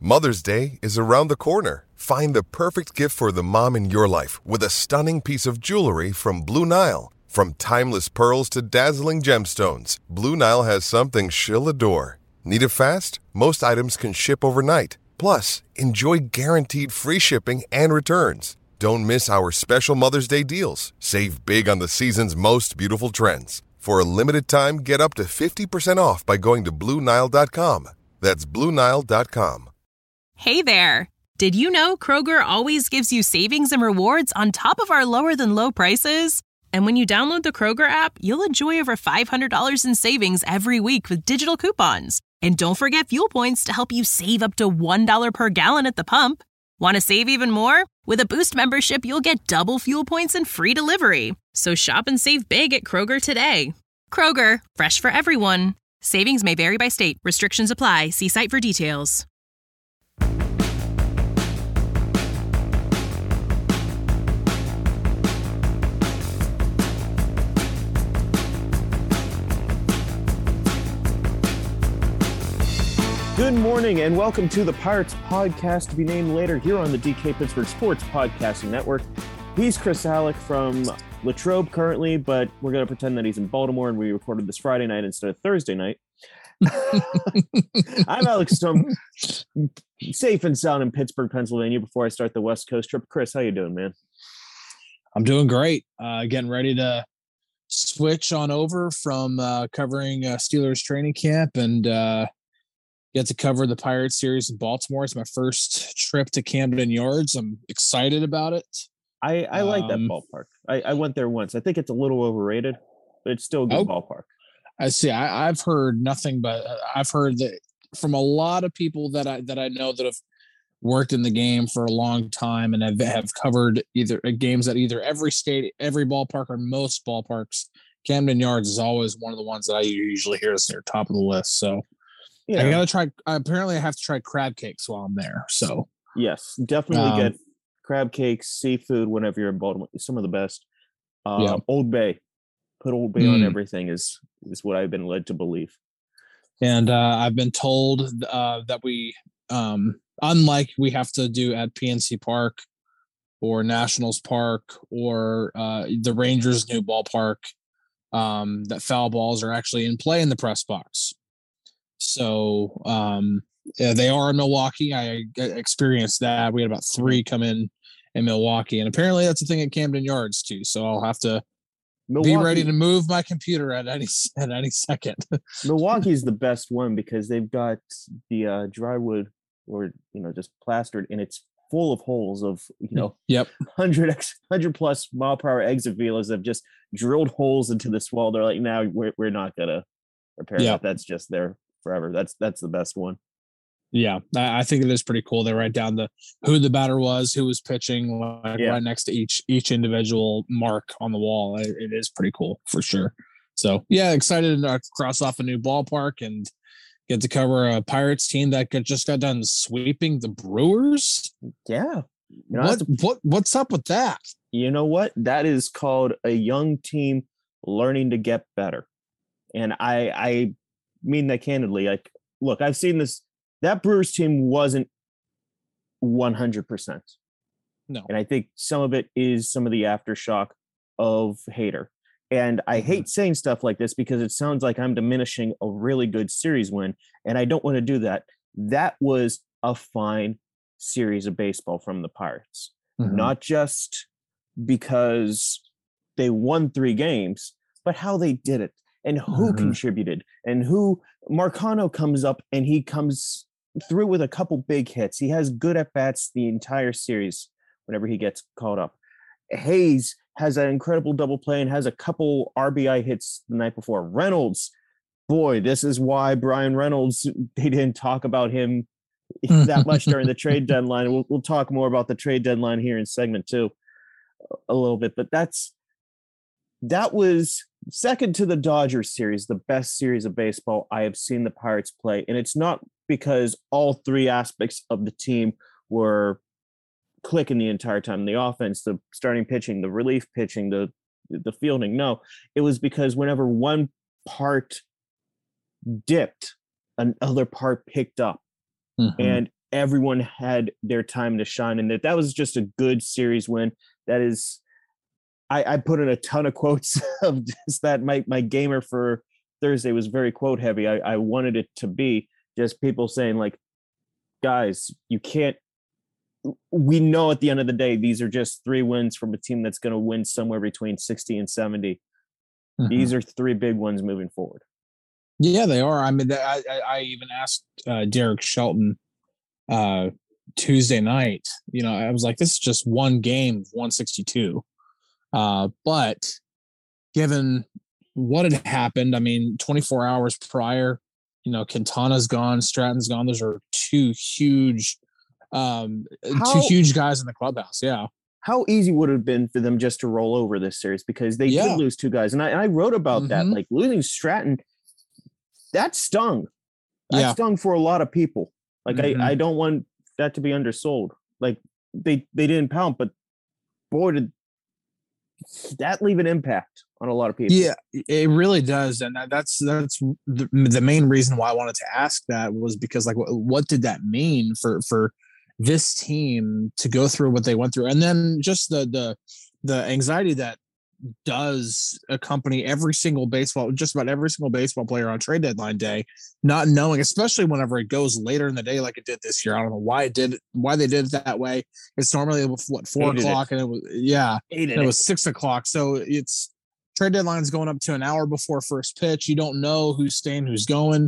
Mother's Day is around the corner. Find the perfect gift for the mom in your life with a stunning piece of jewelry from Blue Nile. From timeless pearls to dazzling gemstones, Blue Nile has something she'll adore. Need it fast? Most items can ship overnight. Plus, enjoy guaranteed free shipping and returns. Don't miss our special Mother's Day deals. Save big on the season's most beautiful trends. For a limited time, get up to 50% off by going to BlueNile.com. That's BlueNile.com. Hey there! Did you know Kroger always gives you savings and rewards on top of our lower-than-low prices? And when you download the Kroger app, you'll enjoy over $500 in savings every week with digital coupons. And don't forget fuel points to help you save up to $1 per gallon at the pump. Want to save even more? With a Boost membership, you'll get double fuel points and free delivery. So shop and save big at Kroger today. Kroger, fresh for everyone. Savings may vary by state. Restrictions apply. See site for details. Good morning and welcome to the Pirates podcast, to be named later here on the DK Pittsburgh Sports Podcasting Network. He's Chris Alec from Latrobe currently, but we're going to pretend that he's in Baltimore and we recorded this Friday night instead of Thursday night. I'm Alex Stone, safe and sound in Pittsburgh, Pennsylvania before I start the West Coast trip. Chris, how you doing, man? I'm doing great. Getting ready to switch on over from covering Steelers training camp and get to cover the Pirates series in Baltimore. It's my first trip to Camden Yards. I'm excited about it. I like that ballpark. I went there once. I think it's a little overrated, but it's still a good ballpark. I see. I've heard nothing but I've heard that from a lot of people that I know that have worked in the game for a long time and have covered either games at either every state, every ballpark, or most ballparks. Camden Yards is always one of the ones that I usually hear is near top of the list. So I gotta try. Apparently, I have to try crab cakes while I'm there. So yes, definitely get crab cakes, seafood whenever you're in Baltimore. Some of the best. Old Bay, put Old Bay on everything is what I've been led to believe. And I've been told that we, unlike we have to do at PNC Park or Nationals Park or the Rangers' new ballpark, that foul balls are actually in play in the press box. So they are in Milwaukee. I experienced that. We had about 3 come in Milwaukee, and apparently that's a thing at Camden Yards too. So I'll have to be ready to move my computer at any second. Milwaukee's the best one because they've got the drywood or just plastered, and it's full of holes of 100 plus mile per hour exit velas have just drilled holes into this wall. They're like, now we're not gonna repair that. That's just there forever. That's the best one. Yeah, I think it is pretty cool. They write down who the batter was, who was pitching, right next to each individual mark on the wall. It is pretty cool for sure. So yeah, excited to cross off a new ballpark and get to cover a Pirates team that just got done sweeping the Brewers. Yeah, what's up with that? You know what? That is called a young team learning to get better, and I mean that candidly. Like, look, I've seen this. That Brewers team wasn't 100%. No. And I think some of it is some of the aftershock of Hader. And I hate saying stuff like this because it sounds like I'm diminishing a really good series win. And I don't want to do that. That was a fine series of baseball from the Pirates. Not just because they won 3 games, but how they did it and who contributed and who. Marcano comes up and he comes through with a couple big hits. He has good at-bats the entire series whenever he gets called up. Hayes has an incredible double play and has a couple RBI hits the night before. Reynolds, boy, this is why Brian Reynolds, they didn't talk about him that much during the trade deadline. We'll talk more about the trade deadline here in segment 2 a little bit, but that was second to the Dodgers series, the best series of baseball I have seen the Pirates play. And it's not because all 3 aspects of the team were clicking the entire time. The offense, the starting pitching, the relief pitching, the fielding. No, it was because whenever one part dipped, another part picked up. And everyone had their time to shine, and that was just a good series win. That is, I put in a ton of quotes of just that. My gamer for Thursday was very quote heavy. I wanted it to be just people saying like, guys, you can't, we know at the end of the day, these are just 3 wins from a team that's going to win somewhere between 60 and 70. These are 3 big ones moving forward. Yeah, they are. I mean, I even asked Derek Shelton Tuesday night. I was like, this is just one game, 162. But given what had happened, I mean, 24 hours prior, Quintana's gone, Stratton's gone. Those are two huge guys in the clubhouse. Yeah. How easy would it have been for them just to roll over this series, because they did lose 2 guys. And I wrote about that, like losing Stratton, that stung. That stung for a lot of people. Like I don't want that to be undersold. Like they didn't pound, but boy, did that leave an impact on a lot of people. Yeah, it really does. And that's the main reason why I wanted to ask that, was because like, what did that mean for this team to go through what they went through? And then just the anxiety that does accompany just about every single baseball player on trade deadline day, not knowing, especially whenever it goes later in the day like it did this year. I don't know why they did it that way. It's normally 4 o'clock, and it was 6 o'clock. So it's trade deadline's going up to an hour before first pitch. You don't know who's staying, who's going.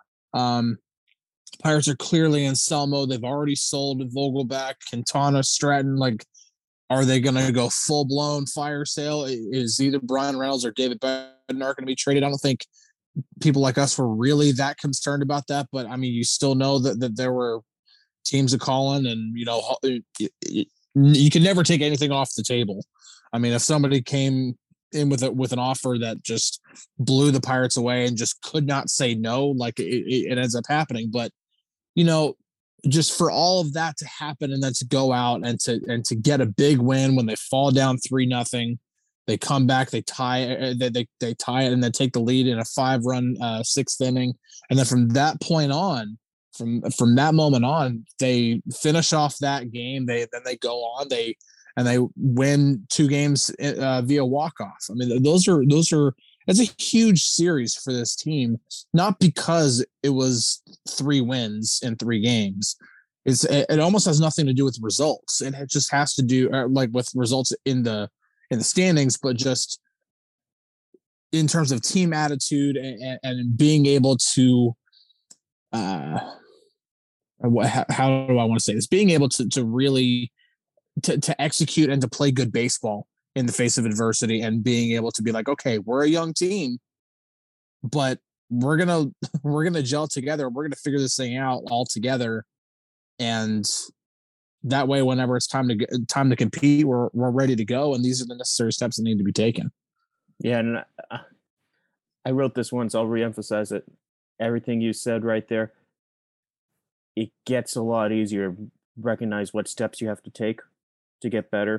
Pirates are clearly in sell mode. They've already sold Vogelback, Quintana, Stratton. Like, are they going to go full-blown fire sale? Is either Brian Reynolds or David Bednar going to be traded? I don't think people like us were really that concerned about that. But, I mean, you still know that there were teams to call in, and, you can never take anything off the table. I mean, if somebody came in with an offer that just blew the Pirates away and just could not say no, like it ends up happening. But, just for all of that to happen, and then to go out and to get a big win when they fall down 3-0, they come back, they tie, they tie it, and then take the lead in a 5-run 6th inning, and then from that point on, from that moment on, they finish off that game. They go on, they win 2 games via walk-off. I mean, that's a huge series for this team, not because it was 3 wins in 3 games. It almost has nothing to do with results. It just has to do like with results in the standings, but just in terms of team attitude and being able to, how do I want to say this? Being able to really to execute and to play good baseball in the face of adversity, and being able to be like, okay, we're a young team, but we're gonna gel together. We're gonna figure this thing out all together, and that way, whenever it's time to compete, we're ready to go. And these are the necessary steps that need to be taken. Yeah, and I wrote this once. I'll reemphasize it. Everything you said right there. It gets a lot easier to recognize what steps you have to take to get better.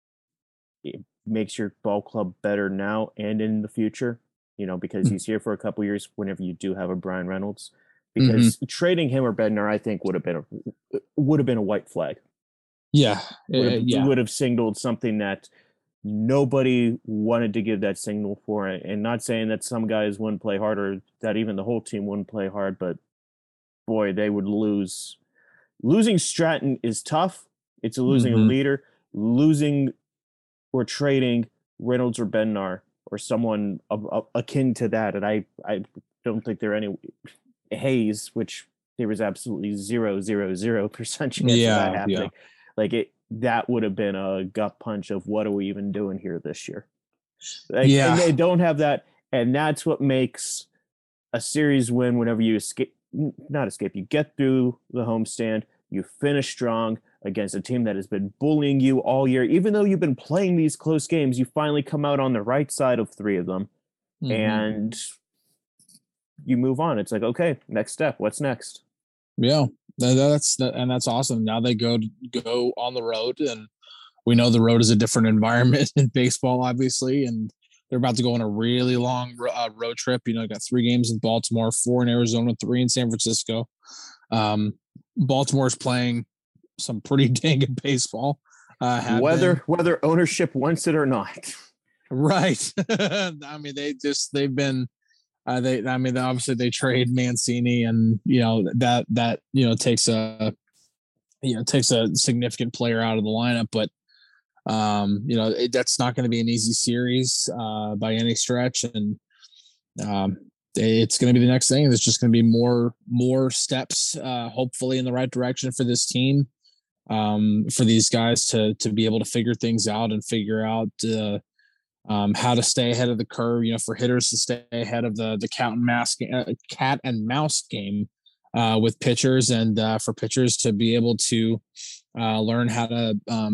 It makes your ball club better now and in the future, because he's here for a couple years whenever you do have a Brian Reynolds, because trading him or Bednar, I think would have been a white flag. Yeah. Would have signaled something that nobody wanted to give that signal for. And not saying that some guys wouldn't play hard, or that even the whole team wouldn't play hard, but boy, they would lose. Losing Stratton is tough. It's losing a leader. Losing or trading Reynolds or Bednar or someone akin to that, and I don't think there are any. Hayes, which there was absolutely 0.000% chance of that happening. Yeah. Like that would have been a gut punch of what are we even doing here this year? And they don't have that, and that's what makes a series win. Whenever you you get through the homestand, you finish strong against a team that has been bullying you all year. Even though you've been playing these close games, you finally come out on the right side of 3 of them, and you move on. It's like, okay, next step. What's next? Yeah, that's awesome. Now they go on the road, and we know the road is a different environment in baseball, obviously, and they're about to go on a really long road trip. Got 3 games in Baltimore, 4 in Arizona, 3 in San Francisco. Baltimore's playing some pretty dang good baseball. Whether ownership wants it or not. Right. I mean, they've been obviously they trade Mancini, and that takes a significant player out of the lineup, but that's not going to be an easy series by any stretch, and it's going to be the next thing. It's just going to be more steps, hopefully in the right direction for this team, for these guys to be able to figure things out and figure out how to stay ahead of the curve. For hitters to stay ahead of the cat and mouse game with pitchers, and for pitchers to be able to learn how to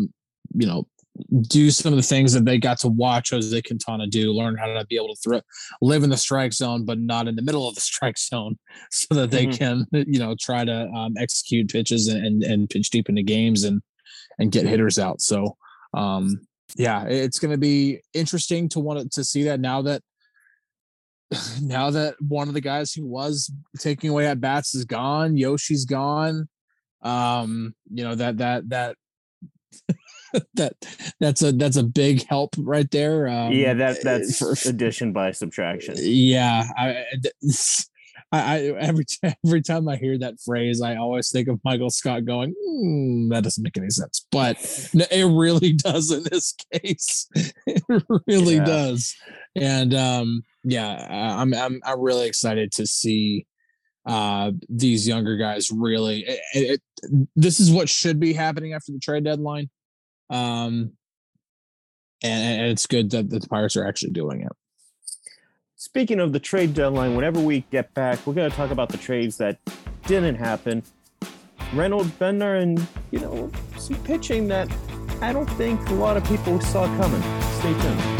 do some of the things that they got to watch Jose Quintana do, learn how to be able to live in the strike zone, but not in the middle of the strike zone, so that they can, try to execute pitches and pitch deep into games and get hitters out. So, it's going to be interesting to see that now that one of the guys who was taking away at bats is gone, Yoshi's gone. That's a big help right there. That's addition by subtraction. Yeah, I every time I hear that phrase, I always think of Michael Scott going, that doesn't make any sense, but it really does in this case. It really does. And I'm really excited to see these younger guys really. This is what should be happening after the trade deadline. And it's good that the Pirates are actually doing it. Speaking of the trade deadline, whenever we get back, we're going to talk about the trades that didn't happen. Reynolds, Bednar, and some pitching that I don't think a lot of people saw coming. Stay tuned.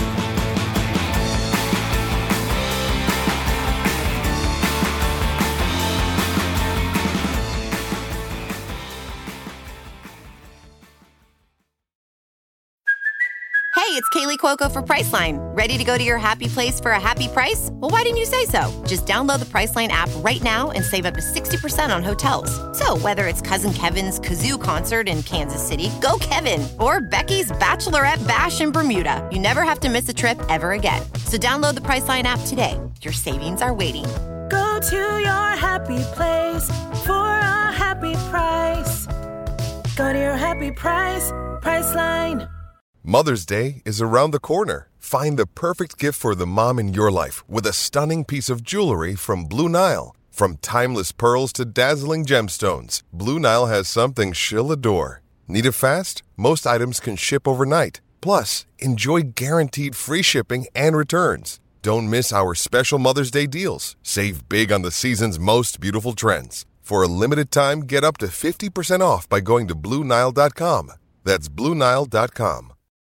Hey, it's Kaylee Cuoco for Priceline. Ready to go to your happy place for a happy price? Well, why didn't you say so? Just download the Priceline app right now and save up to 60% on hotels. So whether it's Cousin Kevin's Kazoo Concert in Kansas City, go Kevin, or Becky's Bachelorette Bash in Bermuda, you never have to miss a trip ever again. So download the Priceline app today. Your savings are waiting. Go to your happy place for a happy price. Go to your happy price, Priceline. Mother's Day is around the corner. Find the perfect gift for the mom in your life with a stunning piece of jewelry from Blue Nile. From timeless pearls to dazzling gemstones, Blue Nile has something she'll adore. Need it fast? Most items can ship overnight. Plus, enjoy guaranteed free shipping and returns. Don't miss our special Mother's Day deals. Save big on the season's most beautiful trends. For a limited time, get up to 50% off by going to BlueNile.com. That's BlueNile.com.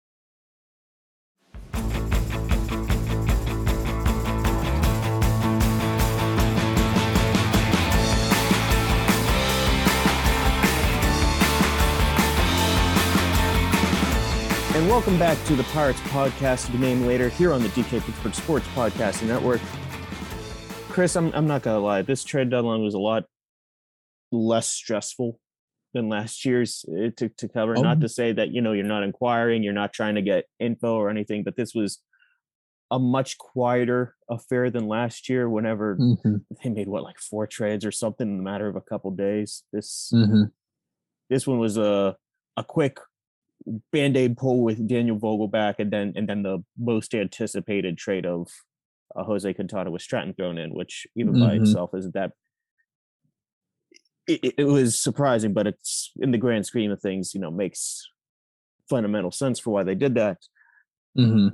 And welcome back to the Pirates podcast, to be named later, here on the DK Pittsburgh Sports Podcasting Network. Chris, I'm not going to lie. This trade deadline was a lot less stressful than last year's to cover. Not to say that, you're not inquiring, you're not trying to get info or anything, but this was a much quieter affair than last year whenever they made, 4 trades or something in the matter of a couple days. This one was a quick Band-Aid pull with Daniel Vogelback, and then the most anticipated trade of Jose Quintana with Stratton thrown in, which even by itself isn't that. It was surprising, but it's in the grand scheme of things, makes fundamental sense for why they did that. A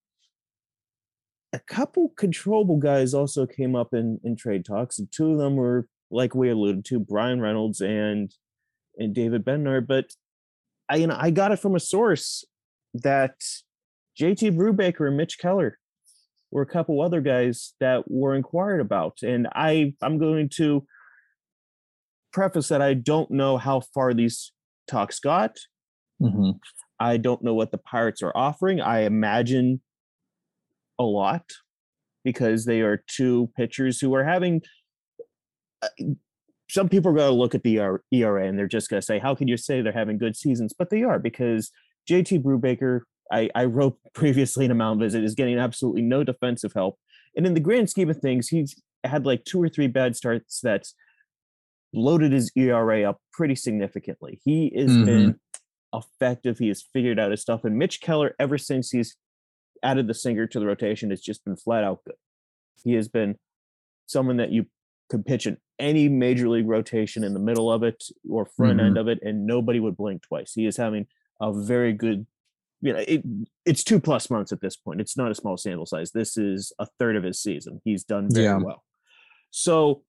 couple controllable guys also came up in trade talks, and 2 of them were, like we alluded to, Bryan Reynolds and David Bednar, but I got it from a source that JT Brubaker and Mitch Keller were a couple other guys that were inquired about. And I'm going to preface that I don't know how far these talks got. I don't know what the Pirates are offering. I imagine a lot, because they are 2 pitchers who are having some people are going to look at the ERA and they're just going to say, how can you say they're having good seasons? But they are, because JT Brubaker, I wrote previously in a Mound Visit, is getting absolutely no defensive help. And in the grand scheme of things, he's had like 2 or 3 bad starts that's loaded his ERA up pretty significantly. He has been effective. He has figured out his stuff. And Mitch Keller, ever since he's added the sinker to the rotation, has just been flat out good. He has been someone that you could pitch in any major league rotation in the middle of it or front end of it, and nobody would blink twice. He is having a very good, it's 2+ months at this point. It's not a small sample size. This is a third of his season. He's done very well. So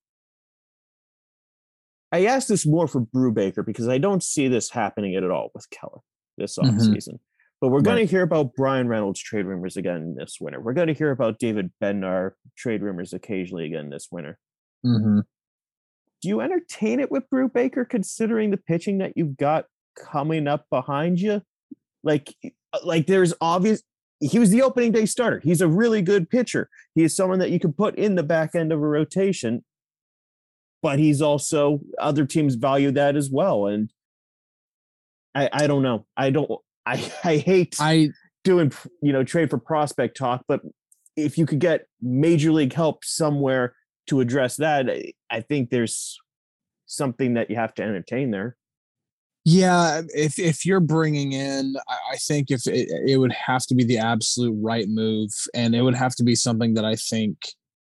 I asked this more for Brubaker because I don't see this happening at all with Keller this offseason. But we're going to hear about Brian Reynolds trade rumors again this winter. We're going to hear about David Bednar trade rumors occasionally again this winter. Do you entertain it with Brubaker, considering the pitching that you've got coming up behind you? Like there's obvious, he was the opening day starter. He's a really good pitcher. He is someone that you can put in the back end of a rotation, but he's also, other teams value that as well. And I don't know. I hate doing, trade for prospect talk, but if you could get major league help somewhere to address that, I think there's something that you have to entertain there. Yeah, if you're bringing in, I think if it would have to be the absolute right move, and it would have to be something that I think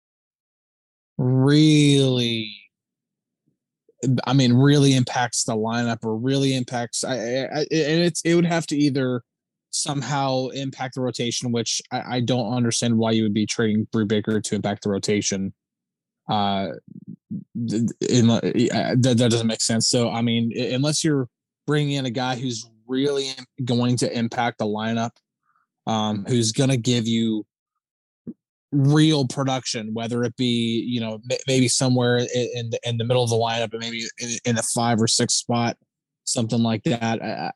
really impacts the lineup, or really impacts. It would have to either somehow impact the rotation, which I don't understand why you would be trading Brubaker to impact the rotation. That doesn't make sense. So, I mean, unless you're bringing in a guy who's really going to impact the lineup, who's going to give you real production, whether it be, maybe somewhere in the middle of the lineup, and maybe in a 5 or 6 spot, something like that.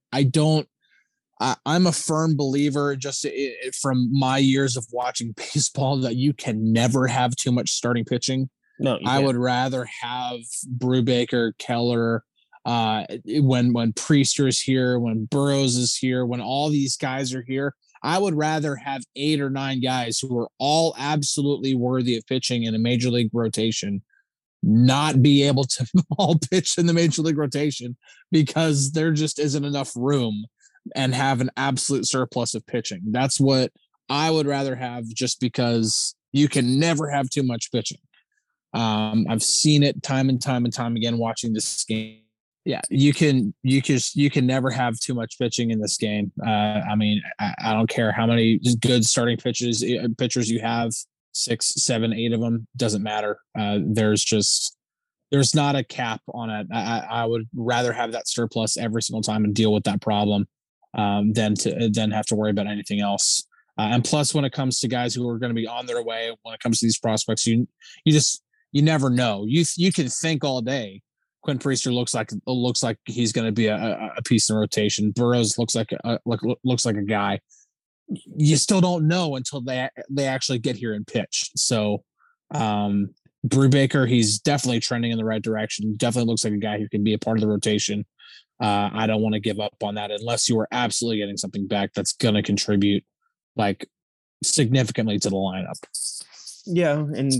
I'm a firm believer, just from my years of watching baseball, that you can never have too much starting pitching. No, I would rather have Brubaker, Keller, when Priester is here, when Burrows is here, when all these guys are here. I would rather have 8 or 9 guys who are all absolutely worthy of pitching in a major league rotation not be able to all pitch in the major league rotation because there just isn't enough room, and have an absolute surplus of pitching. That's what I would rather have, just because you can never have too much pitching. I've seen it time and time again watching this game. Yeah, you can never have too much pitching in this game. I mean, I don't care how many good starting pitchers you have, 6, 7, 8 of them, doesn't matter. There's not a cap on it. I would rather have that surplus every single time and deal with that problem than have to worry about anything else. And plus, when it comes to guys who are going to be on their way, when it comes to these prospects, you never know. You can think all day. Quinn Priester looks like he's going to be a piece in rotation. Burrows looks like a guy. You still don't know until they actually get here and pitch. So Brubaker, he's definitely trending in the right direction. Definitely looks like a guy who can be a part of the rotation. I don't want to give up on that unless you are absolutely getting something back that's going to contribute like significantly to the lineup. Yeah, and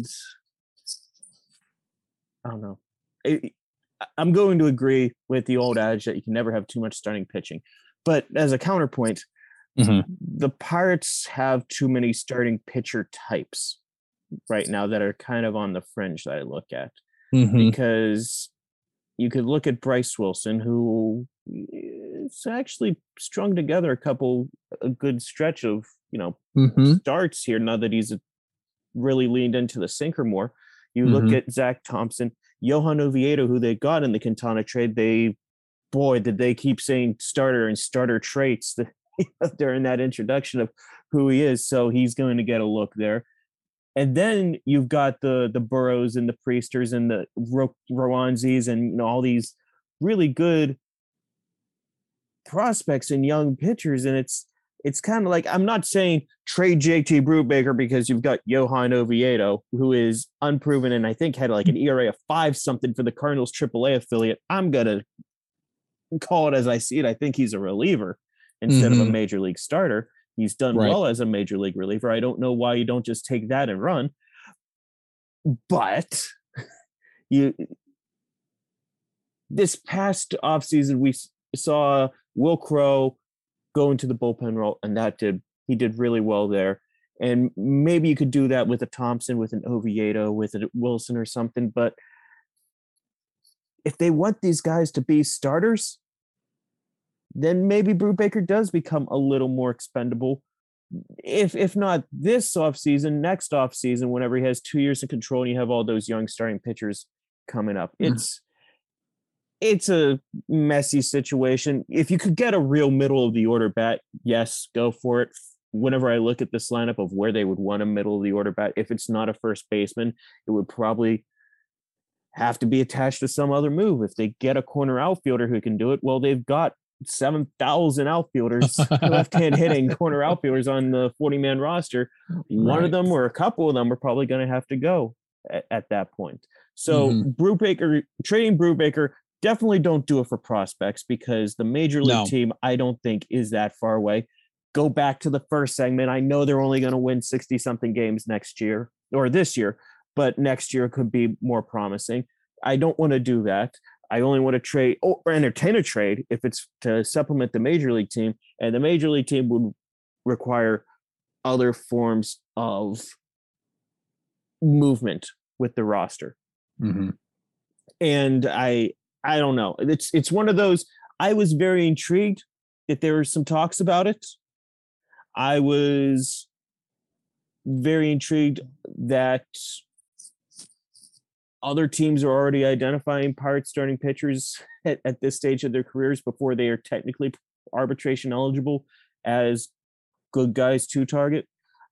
I don't know. I'm going to agree with the old adage that you can never have too much starting pitching. But as a counterpoint, the Pirates have too many starting pitcher types right now that are kind of on the fringe that I look at. Because you could look at Bryce Wilson, who it's actually strung together a good stretch of, starts here now that he's really leaned into the sinker more. You look at Zach Thompson, Johan Oviedo, who they got in the Quintana trade. Did they keep saying starter and starter traits during that introduction of who he is. So he's going to get a look there. And then you've got the Burrows and the Priesters and the Rowanzis and all these really good prospects and young pitchers. And it's it's kind of like, I'm not saying trade JT Brubaker because you've got Johan Oviedo, who is unproven and I think had like an ERA of 5 something for the Cardinals AAA affiliate. I'm going to call it as I see it. I think he's a reliever instead of a major league starter. He's done well as a major league reliever. I don't know why you don't just take that and run. But this past offseason, we saw Will Crowe go into the bullpen role, and he did really well there. And maybe you could do that with a Thompson, with an Oviedo, with a Wilson or something. But if they want these guys to be starters, then maybe Brubaker does become a little more expendable. If not this offseason, next offseason, whenever he has 2 years of control and you have all those young starting pitchers coming up. It's a messy situation. If you could get a real middle of the order bat, yes, go for it. Whenever I look at this lineup of where they would want a middle of the order bat, if it's not a first baseman, it would probably have to be attached to some other move. If they get a corner outfielder who can do it, well, they've got 7,000 outfielders, left-hand hitting corner outfielders on the 40-man roster. One of them or a couple of them are probably going to have to go at that point. So trading Brubaker, definitely don't do it for prospects because the major league team, I don't think, is that far away. Go back to the first segment. I know they're only going to win 60-something games next year or this year, but next year could be more promising. I don't want to do that. I only want to trade or entertain a trade if it's to supplement the major league team, and the major league team would require other forms of movement with the roster. And I don't know. It's one of those. I was very intrigued that there were some talks about it. I was very intrigued that other teams are already identifying Pirates starting pitchers at this stage of their careers before they are technically arbitration eligible as good guys to target.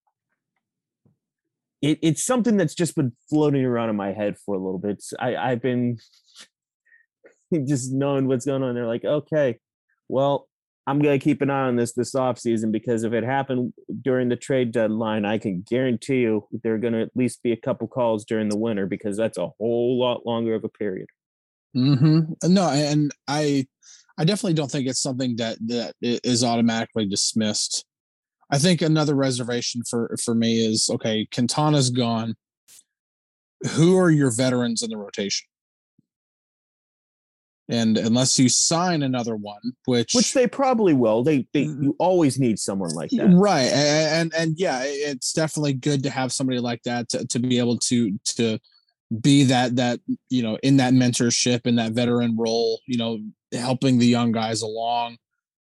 It's something that's just been floating around in my head for a little bit. I've been just knowing what's going on. They're like, okay, well, I'm going to keep an eye on this offseason because if it happened during the trade deadline, I can guarantee you there are going to at least be a couple calls during the winter because that's a whole lot longer of a period. No, and I definitely don't think it's something that is automatically dismissed. I think another reservation for me is, okay, Quintana's gone. Who are your veterans in the rotation? And unless you sign another one, which they probably will, you always need someone like that, right? And yeah, it's definitely good to have somebody like that to be able to be that in that mentorship, in that veteran role, helping the young guys along.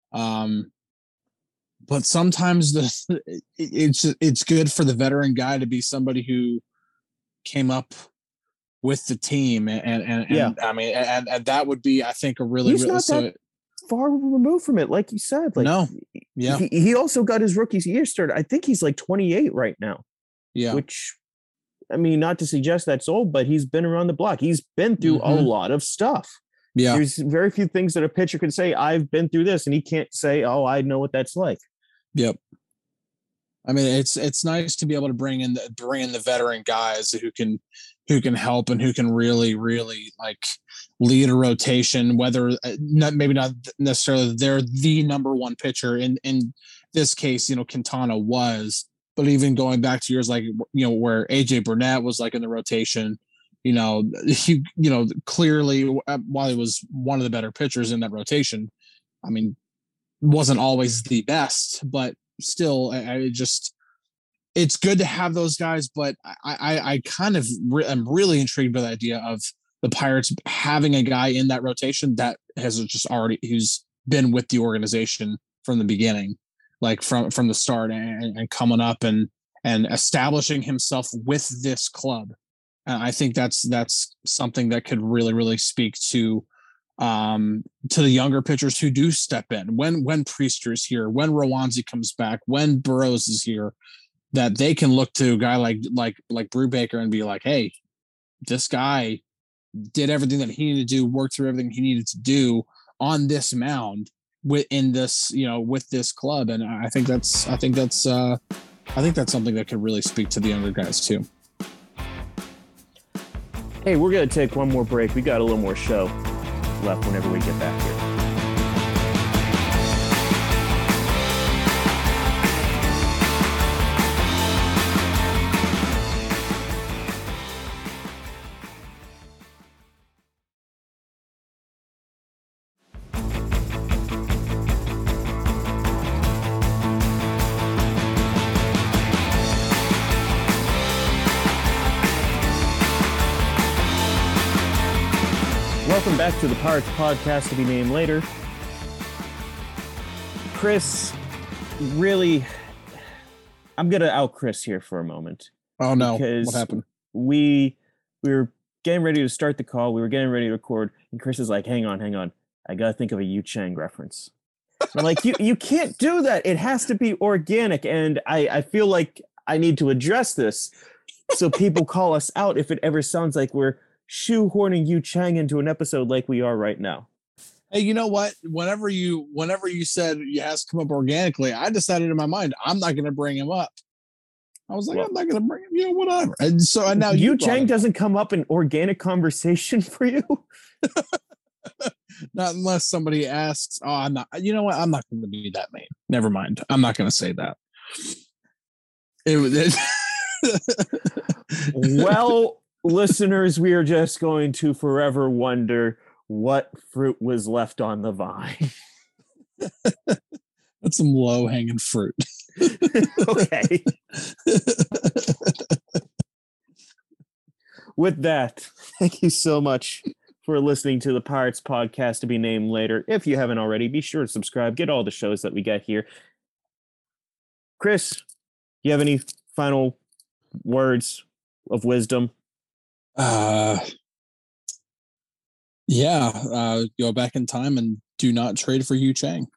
But sometimes it's good for the veteran guy to be somebody who came up with the team, and I mean, and that would be, I think, a really that far removed from it, like you said. Like, no, yeah, he also got his rookie year started. I think he's like 28 right now. Yeah, which, I mean, not to suggest that's old, but he's been around the block. He's been through a lot of stuff. Yeah, there's very few things that a pitcher can say, I've been through this, and he can't say, oh, I know what that's like. Yep. I mean, it's nice to be able to bring in the veteran guys who can help and who can really like lead a rotation, whether maybe not necessarily they're the number one pitcher in this case, Quintana was, but even going back to years like, where AJ Burnett was like in the rotation, he clearly, while he was one of the better pitchers in that rotation, I mean, wasn't always the best, but still, it's good to have those guys. But I kind of am really intrigued by the idea of the Pirates having a guy in that rotation that has who's been with the organization from the beginning, like from the start, and coming up and establishing himself with this club. And I think that's something that could really, really speak to the younger pitchers who do step in when Priester's here, when Rowanzi comes back, when Burroughs is here, that they can look to a guy like Brubaker and be like, hey, this guy did everything that he needed to do, worked through everything he needed to do on this mound, in this, with this club. And I think that's something that could really speak to the younger guys too. Hey, we're going to take one more break. We got a little more show left whenever we get back here. Welcome back to the Pirates podcast to be named later. Chris, really, I'm going to out Chris here for a moment. Oh, no. What happened? We were getting ready to start the call. We were getting ready to record. And Chris is like, hang on. I got to think of a Yu Chang reference. I'm like, you can't do that. It has to be organic. And I feel like I need to address this so people call us out if it ever sounds like we're shoehorning Yu Chang into an episode like we are right now. Hey, you know what? Whenever you said it has to come up organically, I decided in my mind I'm not going to bring him up. I was like, I'm not going to bring him, whatever. And so now Yu Chang doesn't come up in organic conversation for you. Not unless somebody asks. Oh, I'm not. You know what? I'm not going to be that mean. Never mind. I'm not going to say that. Well, listeners, we are just going to forever wonder what fruit was left on the vine. That's some low-hanging fruit. Okay. With that, thank you so much for listening to the Pirates podcast to be named later. If you haven't already, be sure to subscribe. Get all the shows that we get here. Chris, you have any final words of wisdom? Go back in time and do not trade for Yu Chang.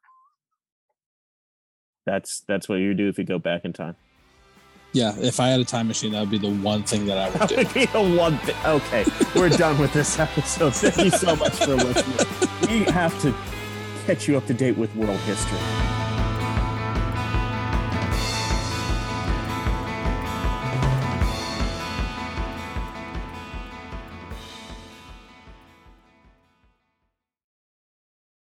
That's what you do if you go back in time. Yeah, if I had a time machine, that would be the one thing that I would do. That would be the one thing. Okay, we're done with this episode. Thank you so much for listening. We have to catch you up to date with world history.